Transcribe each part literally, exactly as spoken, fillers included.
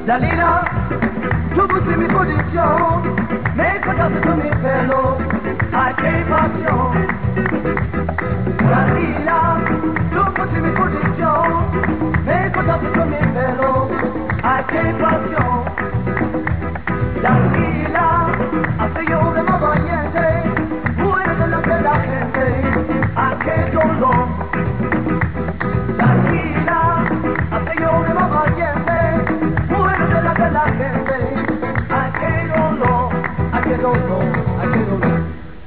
Dalila, tu pousses mes positions, mais quand t'as sur mes pélos, à tes passions. Dalila, tu pousses mes positions, mais quand t'as sur mes pélos, à tes passions. Dalila, hace yo de más valiente, muere delante de la gente, a qué dolor. Dalila, hace yo de más valiente, muere delante de la gente, a qué dolor, a qué dolor, a qué dolor.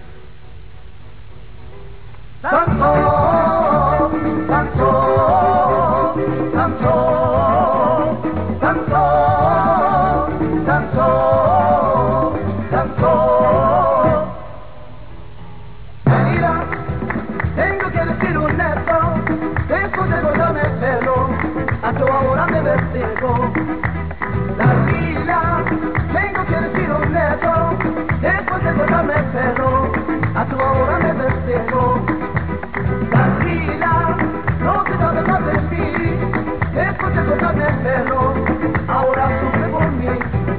Sansón, Sansón, Sansón, Sansón, Sansón, Sansón. Dalila, tengo que decir un esto, después de cortarme el pelo, a tu ahora me vestigo. Dalila, tengo que decir un esto, después de cortarme el pelo, a tu ahora me vestigo. Dalila, no te sabes más de mí, después de cortarme el pelo, ahora sufre por mí.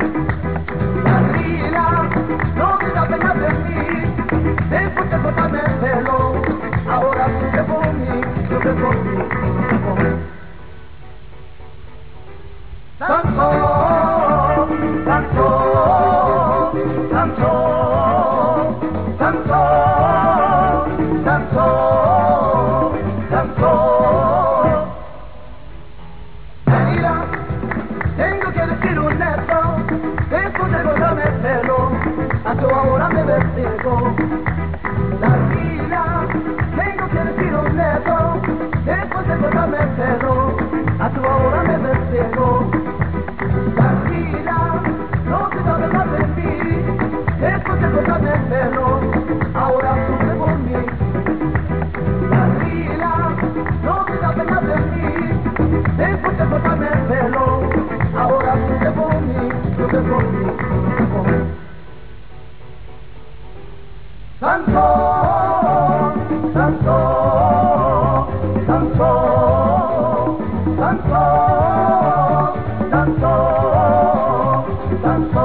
Dalila, no te sabes más de mí, después de cortarme el pelo, ahora sufre por mí, sufre por mí, sufre por mí. Sansón, Sansón, Sansón, Sansón, Sansón, Sansón. Dalila, tengo que decir un esto, después de cortarme el pelo, a tu ahora me vestigo. Dalila, tengo que decir un esto, después de cortarme el pelo, a tu ahora me vestigo. Dalila, no te sabes más de mí, después de cortarme el pelo, ahora sufre por mí. Dalila, no te sabes más de mí, después de cortarme el pelo, ahora sufre por mí, sufre por mí, sufre por mí. Sansón, Sansón, Sansón, Sansón, Sansón, Sansón.